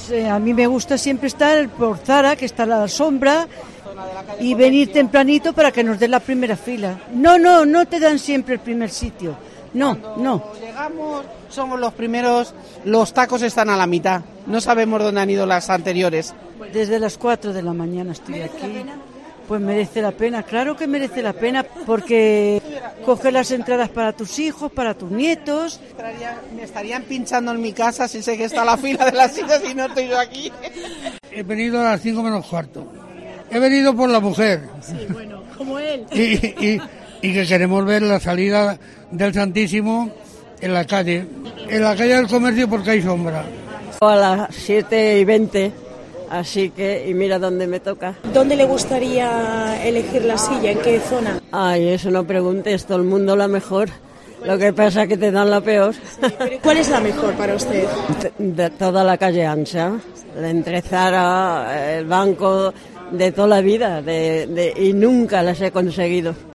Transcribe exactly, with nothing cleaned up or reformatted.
Eh, a mí me gusta siempre estar por Zara, que está a la sombra, y venir tempranito para que nos den la primera fila. No, no, no te dan siempre el primer sitio. No, Cuando no. llegamos, somos los primeros, los tacos están a la mitad. No sabemos dónde han ido las anteriores. Desde las cuatro de la mañana estoy aquí. Pues merece la pena, claro que merece la pena, porque coges las entradas para tus hijos, para tus nietos. Me estarían pinchando en mi casa si sé que está la fila de las sillas y no estoy yo aquí. He venido a las cinco menos cuarto. He venido por la mujer. Sí, bueno, como él. Y, y, y que queremos ver la salida del Santísimo en la calle. En la calle del Comercio porque hay sombra. A las siete y veinte. Así que, y mira dónde me toca. ¿Dónde le gustaría elegir la silla? ¿En qué zona? Ay, eso no preguntes, todo el mundo la mejor. Lo que pasa es que te dan la peor. ¿Cuál es la mejor para usted? De toda la calle ancha, de entre Zara, el banco, de toda la vida, de, de, y nunca las he conseguido.